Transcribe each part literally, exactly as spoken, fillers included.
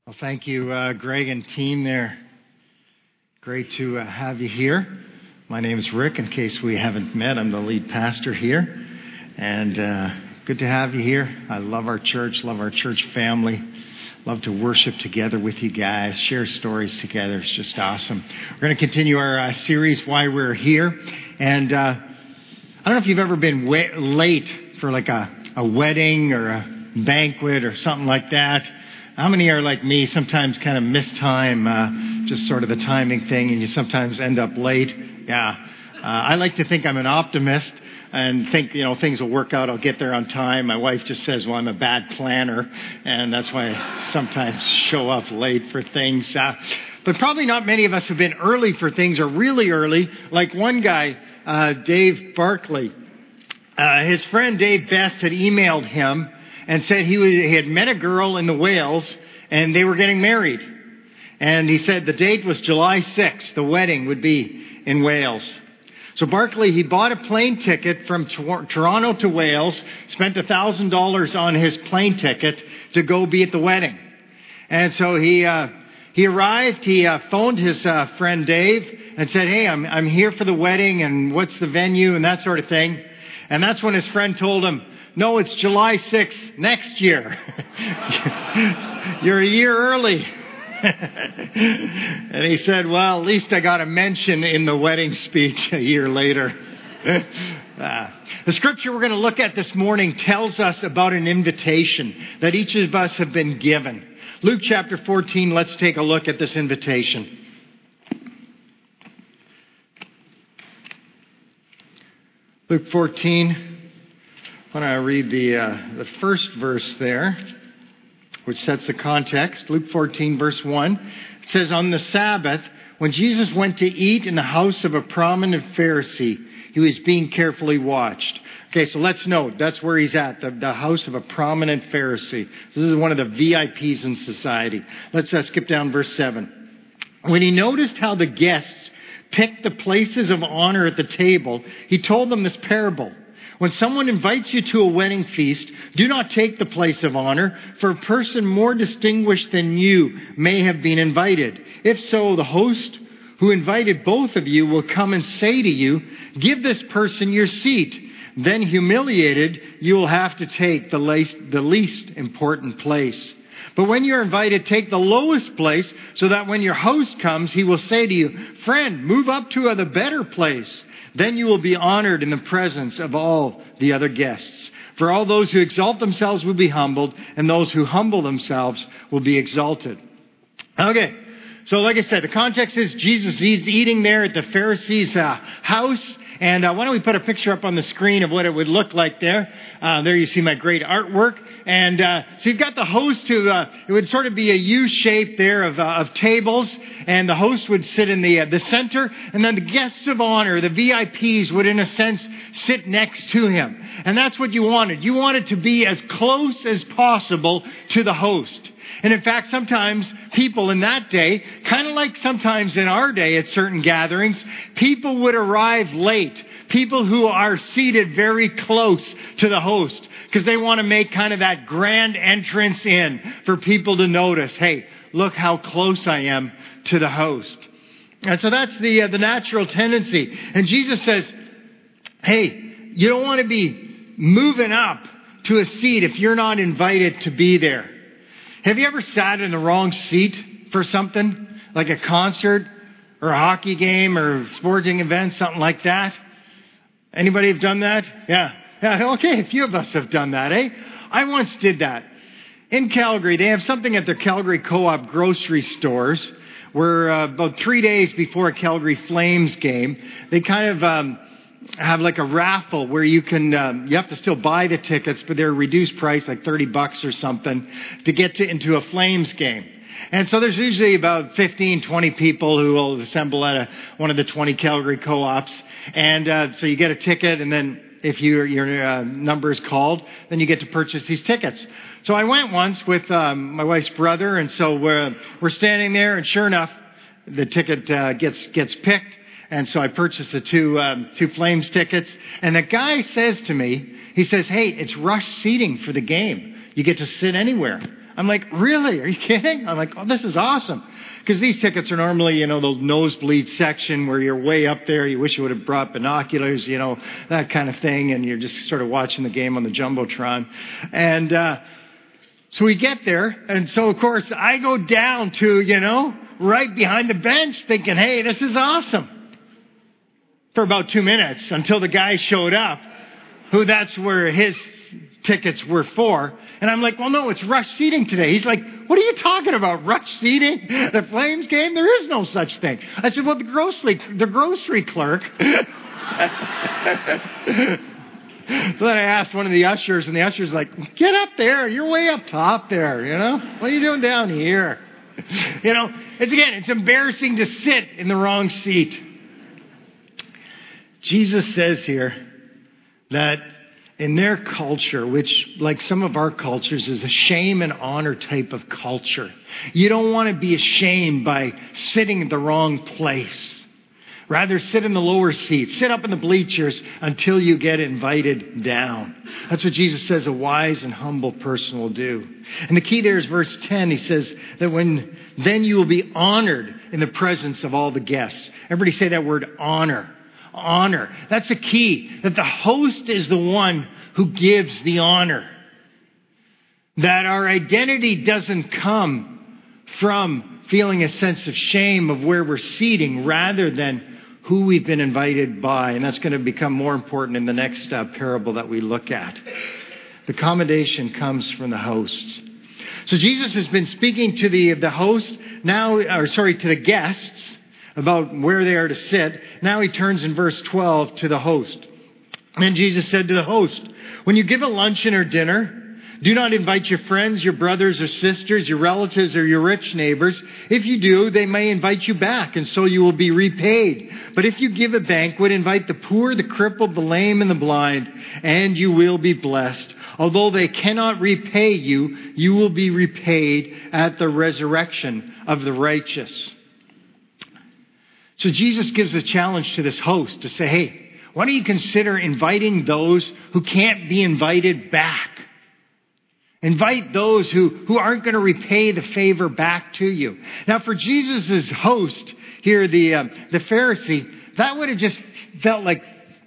Well, thank you, uh, Greg and team there. Great to uh, have you here. My name is Rick. In case we haven't met, I'm the lead pastor here. And uh, good to have you here. I love our church, love our church family. Love to worship together with you guys, share stories together. It's just awesome. We're going to continue our uh, series, Why We're Here. And uh, I don't know if you've ever been wa- late for like a, a wedding or a banquet or something like that. How many are like me, sometimes kind of miss time, uh, just sort of the timing thing, and you sometimes end up late? Yeah. Uh, I like to think I'm an optimist and think, you know, things will work out. I'll get there on time. My wife just says, well, I'm a bad planner, and that's why I sometimes show up late for things. Uh, but probably not many of us have been early for things or really early. Like one guy, uh, Dave Barkley, uh, his friend Dave Best had emailed him and said he, was, he had met a girl in the Wales and they were getting married. And he said the date was July sixth. The wedding would be in Wales. So Barkley, he bought a plane ticket from Tor- Toronto to Wales, spent one thousand dollars on his plane ticket to go be at the wedding. And so he uh, he arrived, he uh, phoned his uh, friend Dave and said, hey, I'm I'm here for the wedding and what's the venue and that sort of thing. And that's when his friend told him, no, it's July sixth next year. You're a year early. And he said, well, at least I got a mention in the wedding speech a year later. uh, the scripture we're going to look at this morning tells us about an invitation that each of us have been given. Luke chapter fourteen, let's take a look at this invitation. Luke fourteen. I want to read the uh, the first verse there, which sets the context. Luke fourteen, verse one. It says, on the Sabbath, when Jesus went to eat in the house of a prominent Pharisee, he was being carefully watched. Okay, so let's note, that's where he's at, the, the house of a prominent Pharisee. This is one of the V I Ps in society. Let's uh, skip down verse seven. When he noticed how the guests picked the places of honor at the table, he told them this parable. When someone invites you to a wedding feast, do not take the place of honor, for a person more distinguished than you may have been invited. If so, the host who invited both of you will come and say to you, give this person your seat. Then, humiliated, you will have to take the least, the least important place. But when you're invited, take the lowest place, so that when your host comes, he will say to you, friend, move up to the better place. Then you will be honored in the presence of all the other guests. For all those who exalt themselves will be humbled, and those who humble themselves will be exalted. Okay, so like I said, the context is Jesus is eating there at the Pharisee's uh, house. And uh, why don't we put a picture up on the screen of what it would look like there. Uh, there you see my great artwork. And uh, so you've got the host who, uh, it would sort of be a U shape there of, uh, of tables. And the host would sit in the uh, the center. And then the guests of honor, the V I Ps, would in a sense sit next to him. And that's what you wanted. You wanted to be as close as possible to the host. And in fact, sometimes people in that day, kind of like sometimes in our day at certain gatherings, people would arrive late. People who are seated very close to the host because they want to make kind of that grand entrance in for people to notice, hey, look how close I am to the host. And so that's the uh, the natural tendency. And Jesus says, hey, you don't want to be moving up to a seat if you're not invited to be there. Have you ever sat in the wrong seat for something, like a concert or a hockey game or a sporting event, something like that? Anybody have done that? Yeah. Yeah. Okay, a few of us have done that, eh? I once did that. In Calgary, they have something at their Calgary Co-op grocery stores where uh, about three days before a Calgary Flames game, they kind of um, have like a raffle where you can, um, you have to still buy the tickets, but they're reduced price, like thirty bucks or something, to get to, into a Flames game. And so there's usually about fifteen, twenty people who will assemble at a, one of the twenty Calgary co-ops. And uh, so you get a ticket, and then if you, your uh, number is called, then you get to purchase these tickets. So I went once with um, my wife's brother, and so we're, we're standing there, and sure enough, the ticket uh, gets gets picked. And so I purchased the two um, two Flames tickets. And the guy says to me, he says, hey, it's rush seating for the game. You get to sit anywhere. I'm like, really? Are you kidding? I'm like, oh, this is awesome. Because these tickets are normally, you know, the nosebleed section where you're way up there. You wish you would have brought binoculars, you know, that kind of thing. And you're just sort of watching the game on the Jumbotron. And uh, so we get there. And so, of course, I go down to, you know, right behind the bench thinking, hey, this is awesome. For about two minutes until the guy showed up, who that's where his tickets were for. And I'm like, well, no, it's rush seating today. He's like, what are you talking about? Rush seating? The Flames game? There is no such thing. I said, well, the grocery, the grocery clerk. So then I asked one of the ushers, and the usher's like, get up there. You're way up top there, you know? What are you doing down here? You know, it's again, it's embarrassing to sit in the wrong seat. Jesus says here that in their culture, which like some of our cultures is a shame and honor type of culture, you don't want to be ashamed by sitting in the wrong place. Rather, sit in the lower seat. Sit up in the bleachers until you get invited down. That's what Jesus says a wise and humble person will do. And the key there is verse ten. He says that when then you will be honored in the presence of all the guests. Everybody say that word, honor. Honor. That's the key. That the host is the one who gives the honor. That our identity doesn't come from feeling a sense of shame of where we're seating rather than who we've been invited by. And that's going to become more important in the next uh, parable that we look at. The commendation comes from the host. So Jesus has been speaking to the, the host now, or sorry, to the guests about where they are to sit. Now he turns in verse twelve to the host. And then Jesus said to the host, when you give a luncheon or dinner, do not invite your friends, your brothers or sisters, your relatives or your rich neighbors. If you do, they may invite you back, and so you will be repaid. But if you give a banquet, invite the poor, the crippled, the lame, and the blind, and you will be blessed. Although they cannot repay you, you will be repaid at the resurrection of the righteous. So Jesus gives a challenge to this host to say, hey, why don't you consider inviting those who can't be invited back? Invite those who, who aren't going to repay the favor back to you. Now, for Jesus' host here, the uh, the Pharisee, that would have just felt like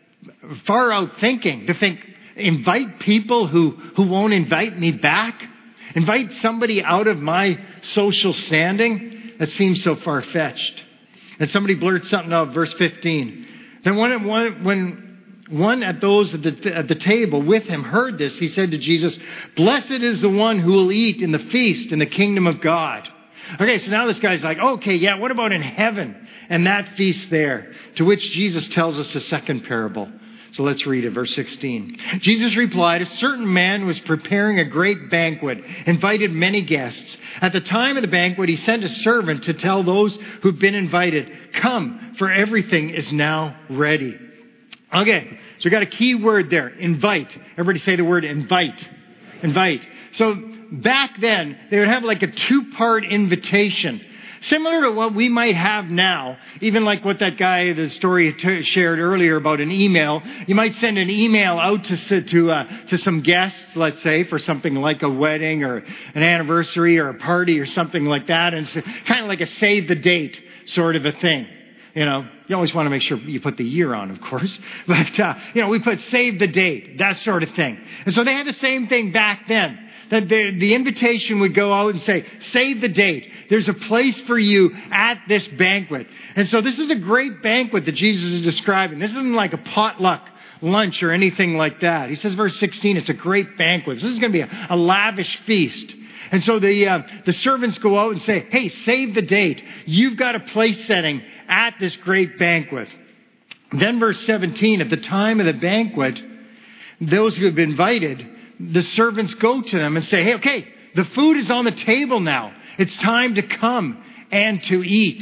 far out thinking. To think, invite people who, who won't invite me back? Invite somebody out of my social standing? That seems so far-fetched. And somebody blurts something out, verse fifteen. Then when, when, when one at those at the, at the table with him heard this, he said to Jesus, blessed is the one who will eat in the feast in the kingdom of God. Okay, so now this guy's like, okay, yeah, what about in heaven and that feast there? To which Jesus tells us a second parable. So let's read it, verse sixteen. Jesus replied, a certain man was preparing a great banquet, invited many guests. At the time of the banquet, he sent a servant to tell those who'd been invited, come, for everything is now ready. Okay, so we got a key word there, invite. Everybody say the word invite. Invite. So back then, they would have like a two-part invitation. Similar to what we might have now, even like what that guy, the story t- shared earlier about an email. You might send an email out to to uh, to some guests, let's say, for something like a wedding or an anniversary or a party or something like that. And it's kind of like a save the date sort of a thing. You know, you always want to make sure you put the year on, of course. But, uh, you know, we put save the date, that sort of thing. And so they had the same thing back then. That the, the invitation would go out and say, save the date. There's a place for you at this banquet. And so this is a great banquet that Jesus is describing. This isn't like a potluck lunch or anything like that. He says, verse sixteen, it's a great banquet. So this is going to be a, a lavish feast. And so the uh, the servants go out and say, hey, save the date. You've got a place setting at this great banquet. Then verse seventeen, at the time of the banquet, those who have been invited, the servants go to them and say, hey, okay, the food is on the table now. It's time to come and to eat.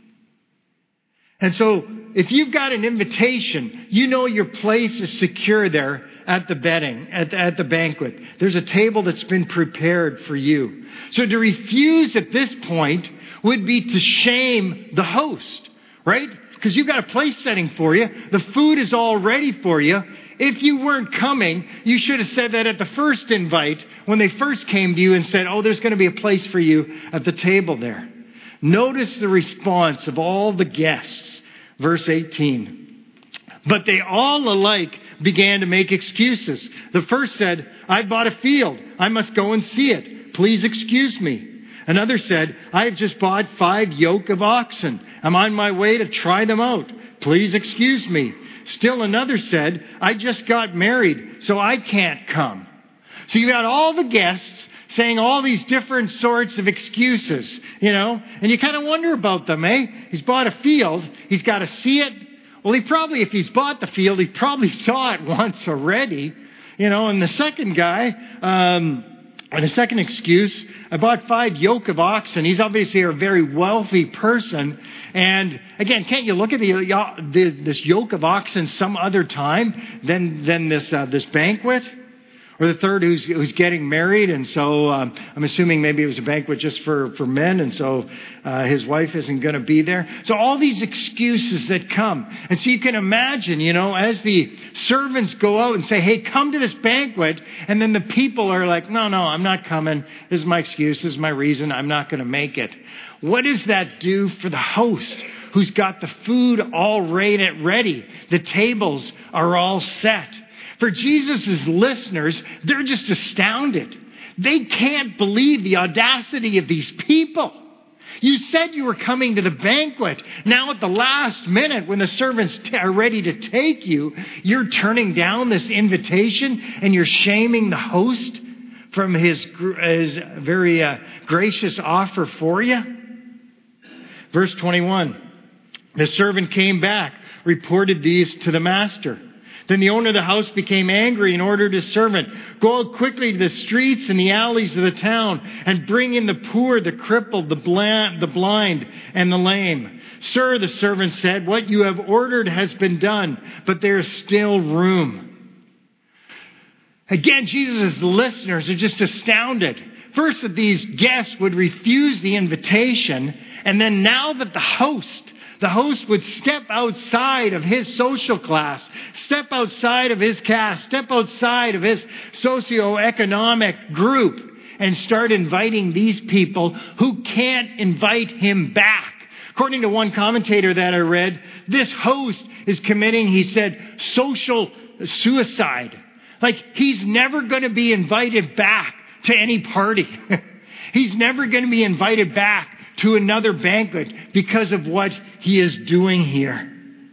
And so if you've got an invitation, you know your place is secure there at the bedding, at, at the banquet. There's a table that's been prepared for you. So to refuse at this point would be to shame the host, right? Because you've got a place setting for you. The food is all ready for you. if you weren't coming, you should have said that at the first invite when they first came to you and said, oh, there's going to be a place for you at the table there. Notice the response of all the guests. Verse eighteen. But they all alike began to make excuses. The first said, I bought a field. I must go and see it. Please excuse me. Another said, I have just bought five yoke of oxen. I'm on my way to try them out. Please excuse me. Still another said, I just got married, so I can't come. So you got all the guests saying all these different sorts of excuses, you know, and you kind of wonder about them, eh? He's bought a field. He's got to see it. Well, he probably, if he's bought the field, he probably saw it once already, you know. And the second guy, um, and the second excuse, I bought five yoke of oxen. He's obviously a very wealthy person. And again, can't you look at the, the this yoke of oxen some other time than than this uh, this banquet? Or the third who's who's getting married, and so um, I'm assuming maybe it was a banquet just for, for men, and so uh, his wife isn't going to be there. So all these excuses that come. And so you can imagine, you know, as the servants go out and say, hey, come to this banquet, and then the people are like, no, no, I'm not coming. This is my excuse. This is my reason. I'm not going to make it. What does that do for the host who's got the food all ready? The tables are all set. For Jesus' listeners, they're just astounded. They can't believe the audacity of these people. You said you were coming to the banquet. Now at the last minute, when the servants are ready to take you, you're turning down this invitation and you're shaming the host from his, his very uh, gracious offer for you. Verse twenty-one, the servant came back, reported these to the master. Then the owner of the house became angry and ordered his servant, go out quickly to the streets and the alleys of the town and bring in the poor, the crippled, the blind, the blind, and the lame. Sir, the servant said, what you have ordered has been done, but there is still room. Again, Jesus' listeners are just astounded. First, that these guests would refuse the invitation, and then now that the host The host would step outside of his social class, step outside of his caste, step outside of his socioeconomic group and start inviting these people who can't invite him back. According to one commentator that I read, this host is committing, he said, social suicide. Like he's never going to be invited back to any party. He's never going to be invited back to another banquet because of what he is doing here.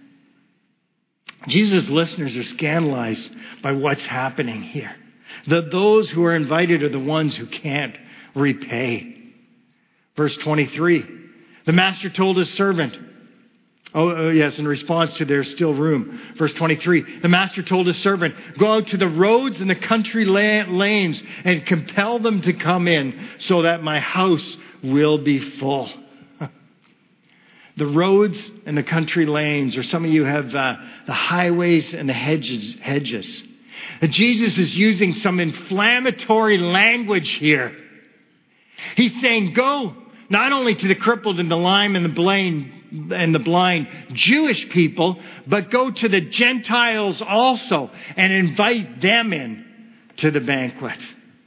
Jesus' listeners are scandalized by what's happening here. That those who are invited are the ones who can't repay. Verse twenty-three, the master told his servant, oh, oh yes, in response to there's still room. Verse twenty-three, the master told his servant, go out to the roads and the country lanes and compel them to come in so that my house will be full. The roads and the country lanes, or some of you have uh, the highways and the hedges. hedges. And Jesus is using some inflammatory language here. He's saying, go not only to the crippled and the lame and the blind and the blind Jewish people, but go to the Gentiles also and invite them in to the banquet.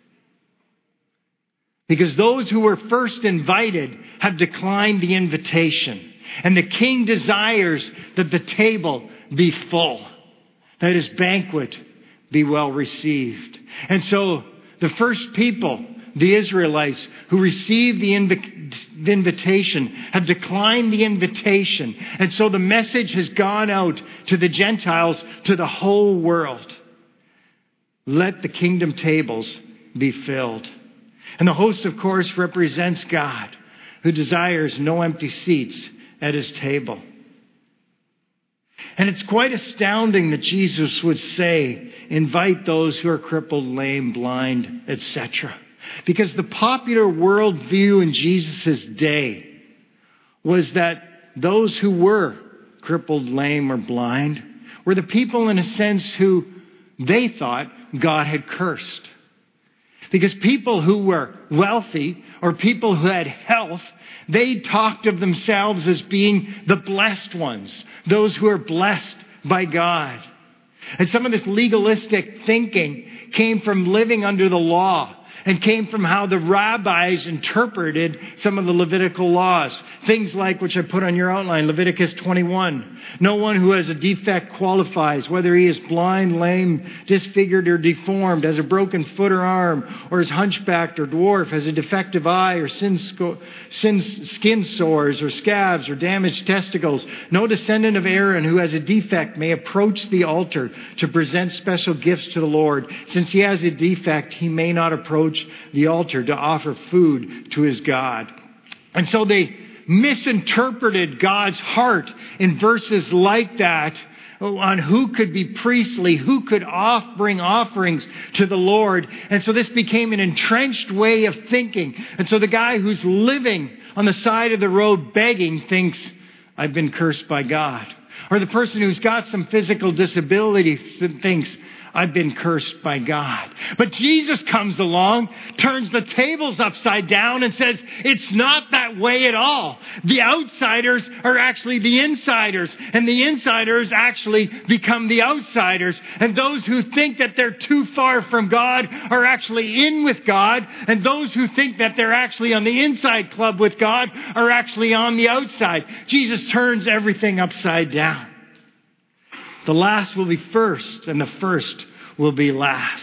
Because those who were first invited have declined the invitation. And the king desires that the table be full, that his banquet be well received. And so the first people, the Israelites, who received the inv- invitation have declined the invitation. And so the message has gone out to the Gentiles, to the whole world. Let the kingdom tables be filled. And the host, of course, represents God, who desires no empty seats at his table. And it's quite astounding that Jesus would say, invite those who are crippled, lame, blind, et cetera. Because the popular worldview in Jesus' day was that those who were crippled, lame, or blind were the people, in a sense, who they thought God had cursed. Because people who were wealthy or people who had health, they talked of themselves as being the blessed ones, those who are blessed by God. And some of this legalistic thinking came from living under the law and came from how the rabbis interpreted some of the Levitical laws. Things like, which I put on your outline, Leviticus twenty-one. No one who has a defect qualifies, whether he is blind, lame, disfigured, or deformed, has a broken foot or arm, or is hunchbacked or dwarf, has a defective eye, or sin, sco- sin, skin sores, or scabs, or damaged testicles. No descendant of Aaron who has a defect may approach the altar to present special gifts to the Lord. Since he has a defect, he may not approach the altar to offer food to his God. And so they misinterpreted God's heart in verses like that on who could be priestly, who could off, bring offerings to the Lord. And so this became an entrenched way of thinking. And so the guy who's living on the side of the road begging thinks, I've been cursed by God. Or the person who's got some physical disability thinks, I've been cursed by God. But Jesus comes along, turns the tables upside down and says, it's not that way at all. The outsiders are actually the insiders, and the insiders actually become the outsiders. And those who think that they're too far from God are actually in with God, and those who think that they're actually on the inside club with God are actually on the outside. Jesus turns everything upside down. The last will be first, and the first will be last.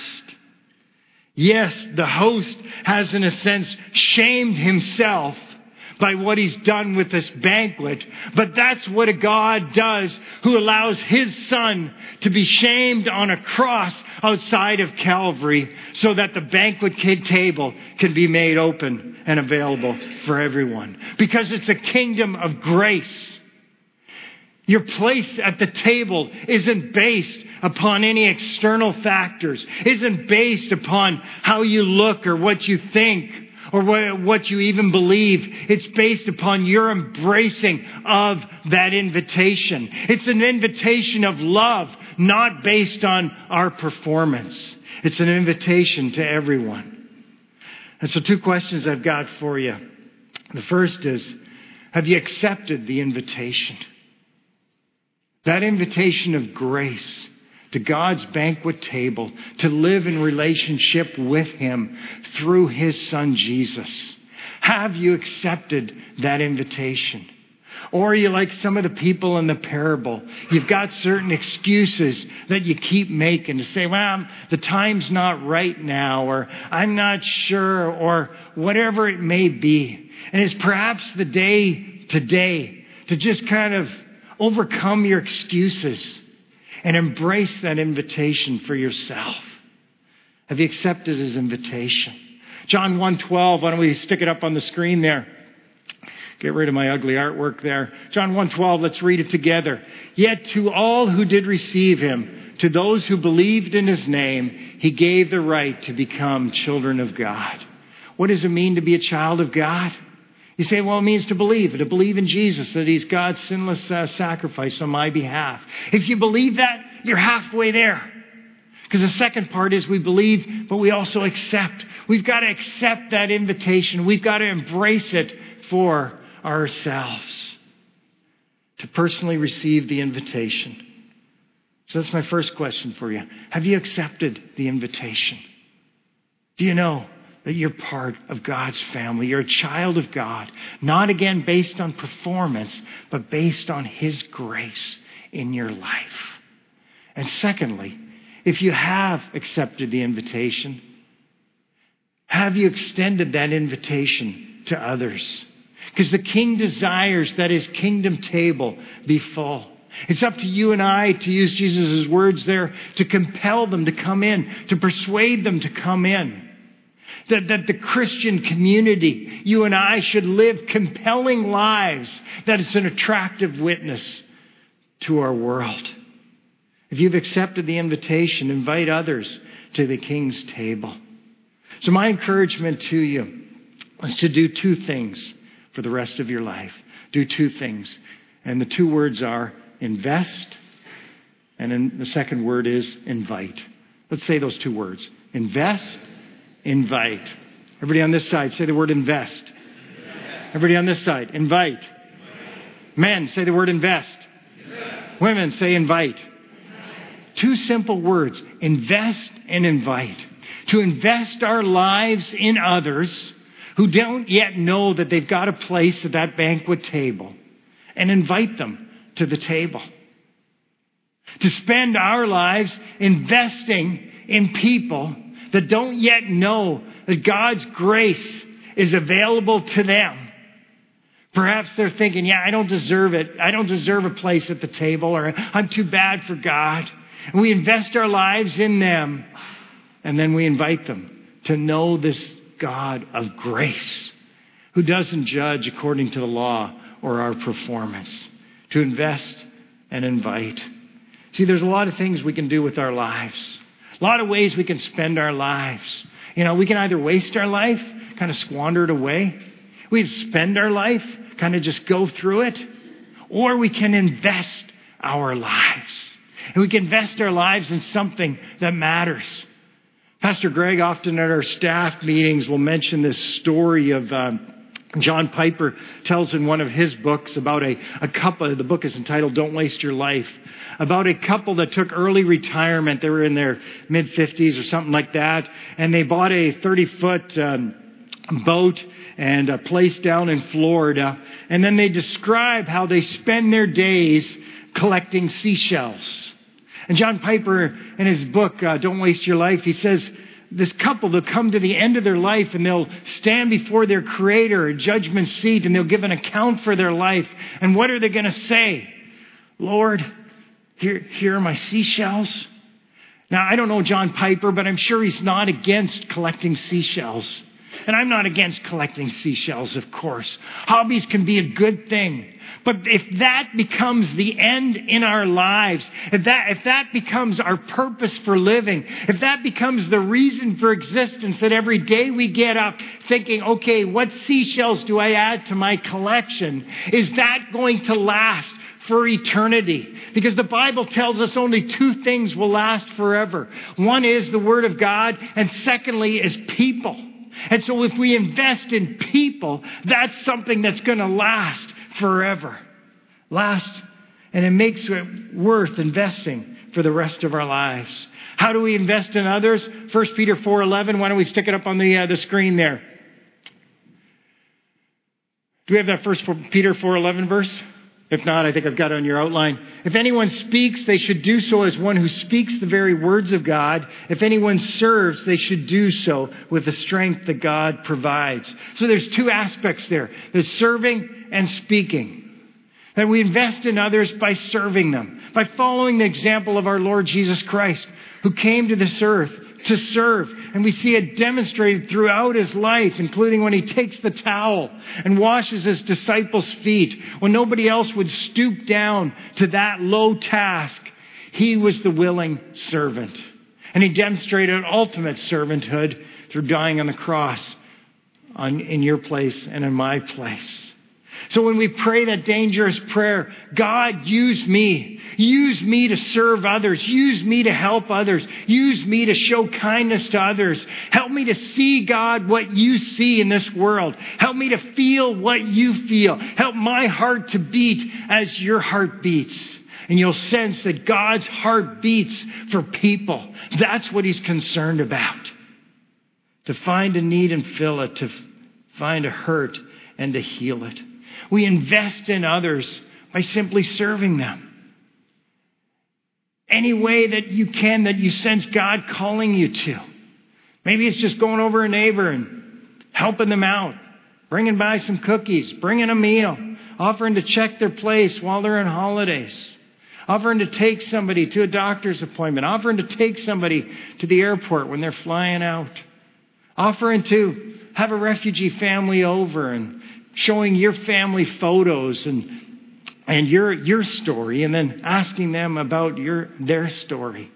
Yes, the host has, in a sense, shamed himself by what he's done with this banquet. But that's what a God does who allows his Son to be shamed on a cross outside of Calvary so that the banquet table can be made open and available for everyone. Because it's a kingdom of grace. Your place at the table isn't based upon any external factors, isn't based upon how you look or what you think or what you even believe. It's based upon your embracing of that invitation. It's an invitation of love, not based on our performance. It's an invitation to everyone. And so two questions I've got for you. The first is, have you accepted the invitation? That invitation of grace to God's banquet table, to live in relationship with Him through His Son Jesus. Have you accepted that invitation? Or are you like some of the people in the parable? You've got certain excuses that you keep making to say, well, the time's not right now, or I'm not sure, or whatever it may be. And it's perhaps the day today to just kind of overcome your excuses and embrace that invitation for yourself. Have you accepted His invitation? John one twelve, why don't we stick it up on the screen there? Get rid of my ugly artwork there. John one twelve, let's read it together. Yet to all who did receive Him, to those who believed in His name, He gave the right to become children of God. What does it mean to be a child of God? You say, well, it means to believe, to believe in Jesus, that He's God's sinless uh, sacrifice on my behalf. If you believe that, you're halfway there. Because the second part is we believe, but we also accept. We've got to accept that invitation. We've got to embrace it for ourselves. To personally receive the invitation. So that's my first question for you. Have you accepted the invitation? Do you know that you're part of God's family? You're a child of God. Not again based on performance, but based on His grace in your life. And secondly, if you have accepted the invitation, have you extended that invitation to others? Because the King desires that His kingdom table be full. It's up to you and I, to use Jesus' words there, to compel them to come in, to persuade them to come in. That, that the Christian community, you and I, should live compelling lives that it's an attractive witness to our world. If you've accepted the invitation, invite others to the King's table. So my encouragement to you is to do two things for the rest of your life. Do two things. And the two words are invest, and then the second word is invite. Let's say those two words. Invest, invite. Everybody on this side, say the word invest. Invest. Everybody on this side, invite. Invite. Men, say the word invest. Invest. Women, say invite. Invite. Two simple words: invest and invite. To invest our lives in others who don't yet know that they've got a place at that banquet table, and invite them to the table. To spend our lives investing in people that don't yet know that God's grace is available to them. Perhaps they're thinking, yeah, I don't deserve it. I don't deserve a place at the table, or I'm too bad for God. And we invest our lives in them, and then we invite them to know this God of grace who doesn't judge according to the law or our performance. To invest and invite. See, there's a lot of things we can do with our lives. A lot of ways we can spend our lives. You know, we can either waste our life, kind of squander it away. We spend our life, kind of just go through it. Or we can invest our lives. And we can invest our lives in something that matters. Pastor Greg often at our staff meetings will mention this story of um, John Piper tells in one of his books about a, a couple. The book is entitled Don't Waste Your Life. About a couple that took early retirement. They were in their mid-fifties or something like that. And they bought a thirty-foot um, boat and a place down in Florida. And then they describe how they spend their days collecting seashells. And John Piper, in his book, uh, Don't Waste Your Life, he says, this couple, they'll come to the end of their life and they'll stand before their Creator, a judgment seat, and they'll give an account for their life. And what are they going to say? Lord, here, here are my seashells. Now, I don't know John Piper, but I'm sure he's not against collecting seashells. And I'm not against collecting seashells, of course. Hobbies can be a good thing. But if that becomes the end in our lives, if that, if that becomes our purpose for living, if that becomes the reason for existence, that every day we get up thinking, okay, what seashells do I add to my collection? Is that going to last for eternity? Because the Bible tells us only two things will last forever. One is the Word of God, and secondly is people. And so if we invest in people, that's something that's going to last forever. Last, and it makes it worth investing for the rest of our lives. How do we invest in others? First Peter four eleven. Why don't we stick it up on the, uh, the screen there? Do we have that First Peter four eleven verse? If not, I think I've got it on your outline. If anyone speaks, they should do so as one who speaks the very words of God. If anyone serves, they should do so with the strength that God provides. So there's two aspects there. There's serving and speaking. That we invest in others by serving them, by following the example of our Lord Jesus Christ, who came to this earth to serve. And we see it demonstrated throughout his life, including when he takes the towel and washes his disciples' feet. When nobody else would stoop down to that low task, he was the willing servant. And he demonstrated ultimate servanthood through dying on the cross on, in your place and in my place. So when we pray that dangerous prayer, God, use me. Use me to serve others. Use me to help others. Use me to show kindness to others. Help me to see, God, what you see in this world. Help me to feel what you feel. Help my heart to beat as your heart beats. And you'll sense that God's heart beats for people. That's what he's concerned about. To find a need and fill it. To find a hurt and to heal it. We invest in others by simply serving them. Any way that you can, that you sense God calling you to. Maybe it's just going over a neighbor and helping them out. Bringing by some cookies. Bringing a meal. Offering to check their place while they're on holidays. Offering to take somebody to a doctor's appointment. Offering to take somebody to the airport when they're flying out. Offering to have a refugee family over and showing your family photos and and your your story, and then asking them about your their story.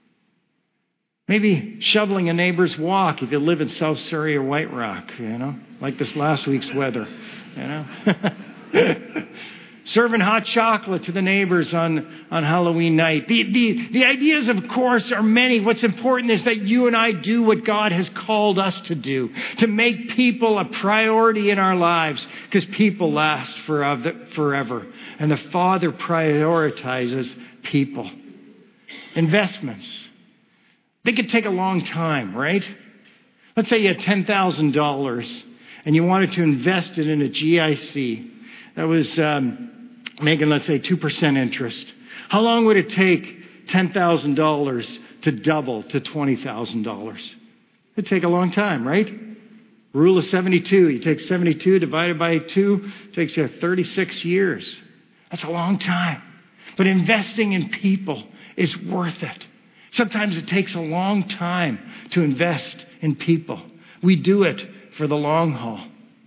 Maybe shoveling a neighbor's walk if you live in South Surrey or White Rock, you know, like this last week's weather, you know. Serving hot chocolate to the neighbors on, on Halloween night. The, the, the ideas, of course, are many. What's important is that you and I do what God has called us to do. To make people a priority in our lives. Because people last forever. And the Father prioritizes people. Investments. They could take a long time, right? Let's say you had ten thousand dollars and you wanted to invest it in a G I C that was um, making, let's say, two percent interest. How long would it take ten thousand dollars to double to twenty thousand dollars? It'd take a long time, right? Rule of seventy-two. You take seventy-two divided by two, it takes you thirty-six years. That's a long time. But investing in people is worth it. Sometimes it takes a long time to invest in people. We do it for the long haul.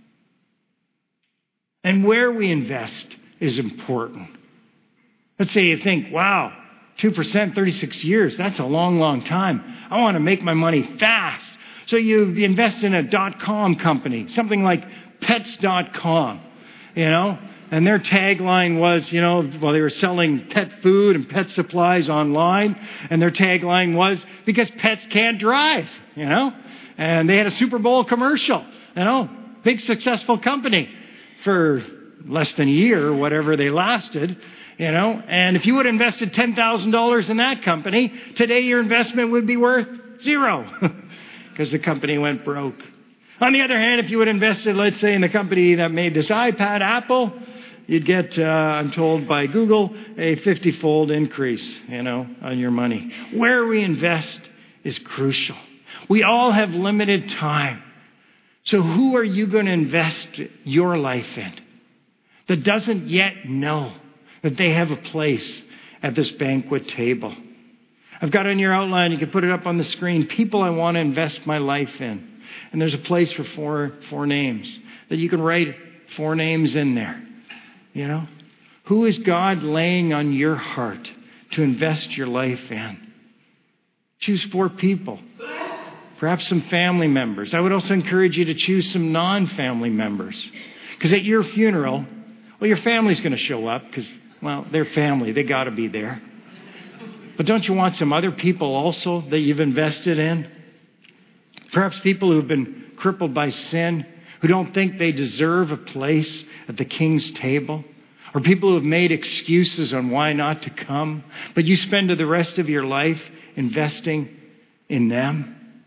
And where we invest is important. Let's say you think, wow, two percent, thirty-six years, that's a long, long time. I want to make my money fast. So you invest in a dot-com company, something like pets dot com, you know, and their tagline was, you know, well, they were selling pet food and pet supplies online, and their tagline was, because pets can't drive, you know, and they had a Super Bowl commercial, you know, big successful company for less than a year or whatever they lasted, you know, and if you would have invested ten thousand dollars in that company, today your investment would be worth zero. Because the company went broke. On the other hand, if you had invested, let's say, in the company that made this iPad, Apple, you'd get, uh, I'm told by Google, a fifty-fold increase, you know, on your money. Where we invest is crucial. We all have limited time. So who are you going to invest your life in that doesn't yet know that they have a place at this banquet table? I've got on your outline, you can put it up on the screen, people I want to invest my life in. And there's a place for four, four names that you can write four names in there. You know, who is God laying on your heart to invest your life in? Choose four people, perhaps some family members. I would also encourage you to choose some non-family members. Because at your funeral, well, your family's going to show up because, well, they're family. They got to be there. But don't you want some other people also that you've invested in? Perhaps people who've been crippled by sin, who don't think they deserve a place at the King's table, or people who have made excuses on why not to come, but you spend the rest of your life investing in them.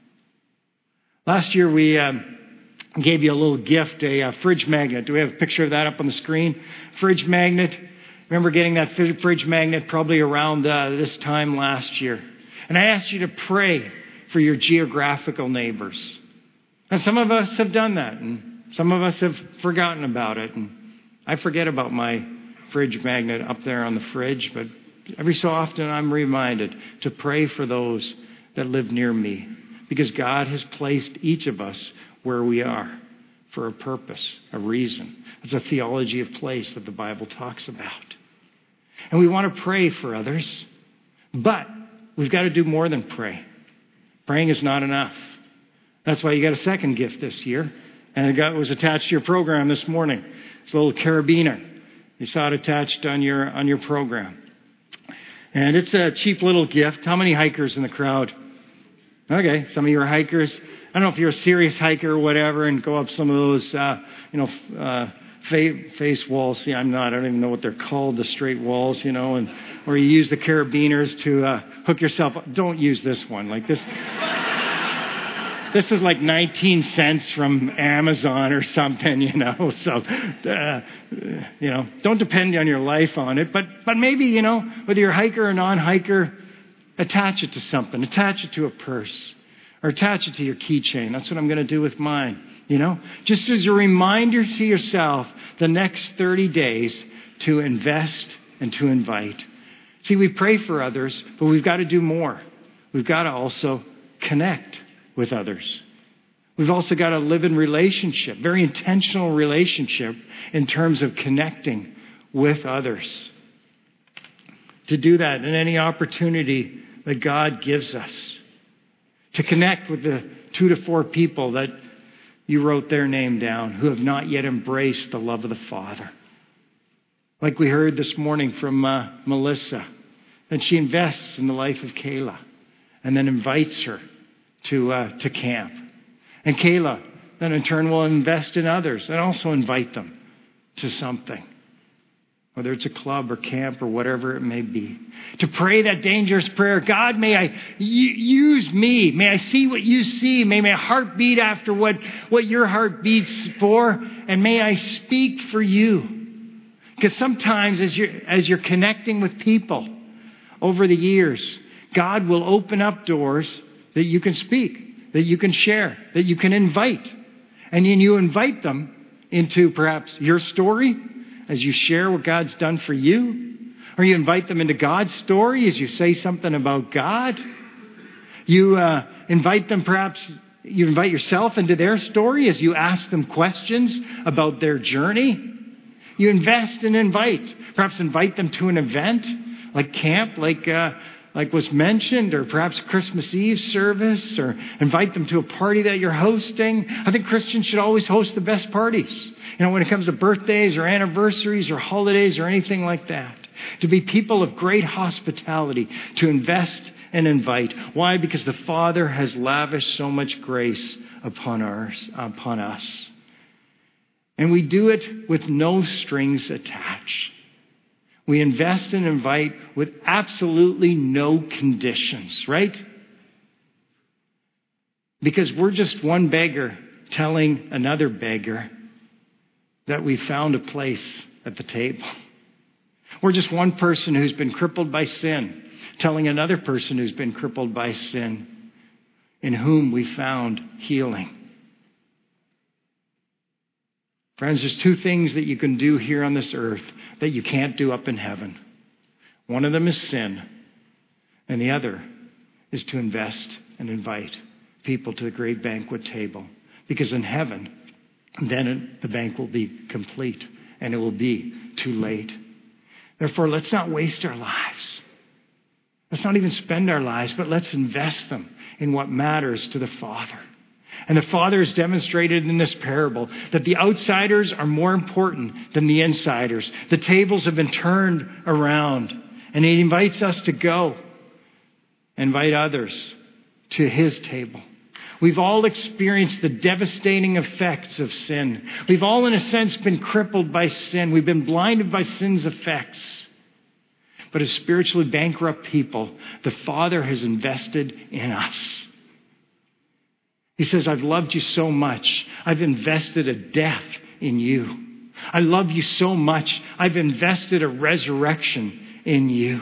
Last year we uh, gave you a little gift, a, a fridge magnet. Do we have a picture of that up on the screen? Fridge magnet. Remember getting that fridge magnet probably around uh, this time last year. And I asked you to pray for your geographical neighbors. And some of us have done that, and some of us have forgotten about it. And I forget about my fridge magnet up there on the fridge, but every so often I'm reminded to pray for those that live near me, because God has placed each of us where we are for a purpose, a reason. It's a theology of place that the Bible talks about. And we want to pray for others, but we've got to do more than pray. Praying is not enough. That's why you got a second gift this year. And it got, was attached to your program this morning. It's a little carabiner. You saw it attached on your on your program. And it's a cheap little gift. How many hikers in the crowd? Okay, some of you are hikers. I don't know if you're a serious hiker or whatever and go up some of those, uh, you know, uh, fa- face walls. See, I'm not. I don't even know what they're called, the straight walls, you know, and or you use the carabiners to uh, hook yourself up. Don't use this one. Like this. This is like nineteen cents from Amazon or something, you know. So, uh, you know, don't depend on your life on it. But but maybe, you know, whether you're a hiker or non-hiker, attach it to something. Attach it to a purse. Or attach it to your keychain. That's what I'm going to do with mine, you know. Just as a reminder to yourself the next thirty days to invest and to invite. See, we pray for others, but we've got to do more. We've got to also connect with others. We've also got to live in relationship, very intentional relationship in terms of connecting with others. To do that in any opportunity that God gives us. To connect with the two to four people that you wrote their name down who have not yet embraced the love of the Father. Like we heard this morning from uh, Melissa, that she invests in the life of Kayla and then invites her to uh, to camp. And Kayla then in turn will invest in others and also invite them to something. whether it's a club or camp or whatever it may be, to pray that dangerous prayer, God, may I use me. May I see what you see. May my heart beat after what, what your heart beats for. And may I speak for you. Because sometimes as you're, as you're connecting with people over the years, God will open up doors that you can speak, that you can share, that you can invite. And then you invite them into perhaps your story, as you share what God's done for you, or you invite them into God's story as you say something about God. You uh, invite them perhaps, you invite yourself into their story as you ask them questions about their journey. You invest and invite. Perhaps invite them to an event like camp, like uh, like was mentioned, or perhaps Christmas Eve service, or invite them to a party that you're hosting. I think Christians should always host the best parties. You know, when it comes to birthdays or anniversaries or holidays or anything like that. To be people of great hospitality, to invest and invite. Why? Because the Father has lavished so much grace upon ours, upon us. And we do it with no strings attached. We invest and invite with absolutely no conditions, right? Because we're just one beggar telling another beggar that we found a place at the table. We're just one person who's been crippled by sin, telling another person who's been crippled by sin, in whom we found healing. Friends, there's two things that you can do here on this earth that you can't do up in heaven. One of them is sin, and the other is to invest and invite people to the great banquet table. Because in heaven, then the bank will be complete, and it will be too late. Therefore, let's not waste our lives. Let's not even spend our lives, but let's invest them in what matters to the Father. And the Father has demonstrated in this parable that the outsiders are more important than the insiders. The tables have been turned around, and He invites us to go, invite others to His table. We've all experienced the devastating effects of sin. We've all, in a sense, been crippled by sin. We've been blinded by sin's effects. But as spiritually bankrupt people, the Father has invested in us. He says, I've loved you so much. I've invested a death in you. I love you so much. I've invested a resurrection in you.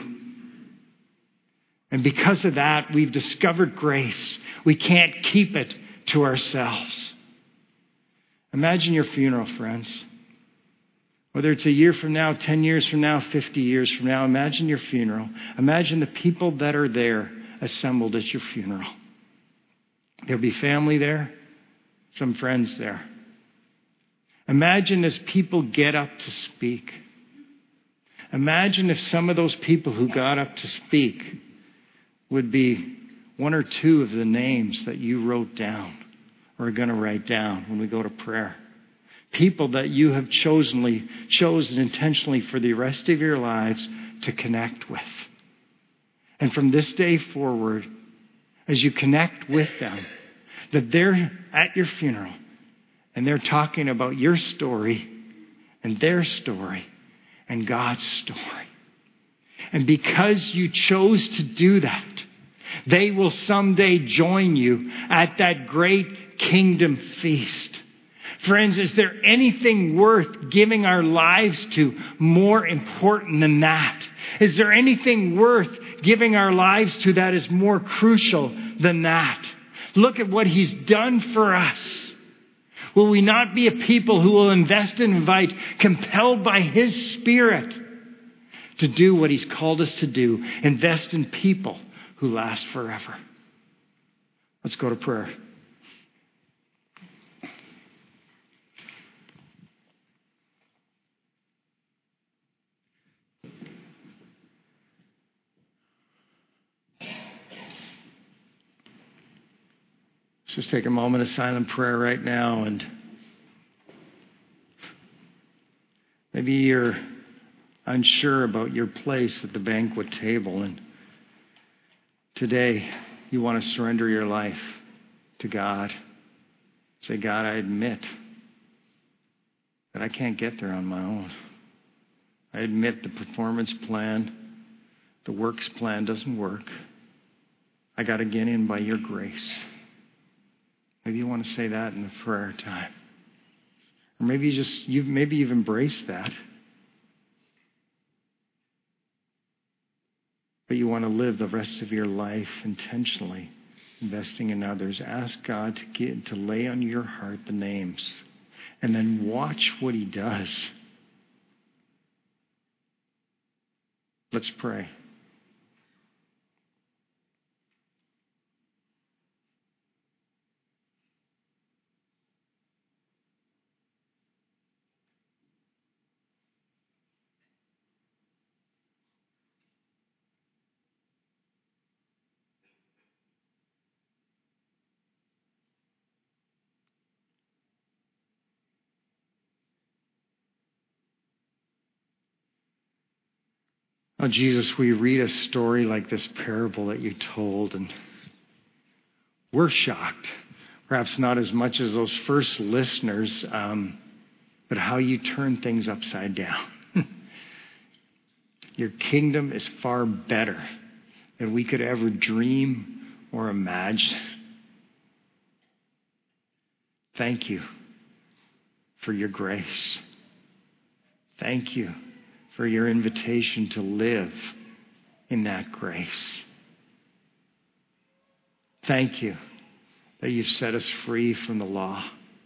And because of that, we've discovered grace. We can't keep it to ourselves. Imagine your funeral, friends. Whether it's a year from now, ten years from now, fifty years from now, imagine your funeral. Imagine the people that are there assembled at your funeral. There'll be family there, some friends there. Imagine as people get up to speak. Imagine if some of those people who got up to speak would be one or two of the names that you wrote down or are going to write down when we go to prayer. People that you have chosenly, chosen intentionally for the rest of your lives to connect with. And from this day forward, as you connect with them, that they're at your funeral and they're talking about your story and their story and God's story. And because you chose to do that, they will someday join you at that great kingdom feast. Friends, is there anything worth giving our lives to more important than that? Is there anything worth giving our lives to that is more crucial than that? Look at what He's done for us. Will we not be a people who will invest and invite, compelled by His Spirit to do what He's called us to do? Invest in people who last forever. Let's go to prayer. Let's just take a moment of silent prayer right now, and maybe you're unsure about your place at the banquet table, and today you want to surrender your life to God. Say, God, I admit that I can't get there on my own. I admit the performance plan, the works plan doesn't work. I got to get in by your grace. Maybe you want to say that in the prayer time. Or maybe you just, you maybe you've embraced that. But you want to live the rest of your life intentionally, investing in others. Ask God to get, to lay on your heart the names. And then watch what he does. Let's pray. Oh, Jesus, we read a story like this parable that you told, and we're shocked. Perhaps not as much as those first listeners, um, but how you turn things upside down. Your kingdom is far better than we could ever dream or imagine. Thank you for your grace. Thank you for your invitation to live in that grace. Thank you that you've set us free from the law.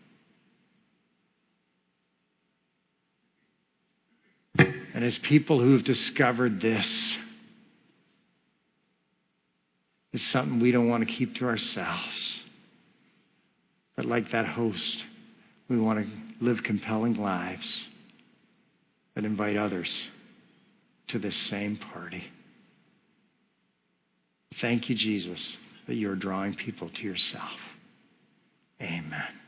And as people who have discovered this, it's something we don't want to keep to ourselves. But like that host, we want to live compelling lives that invite others to this same party. Thank you, Jesus, that you're drawing people to yourself. Amen.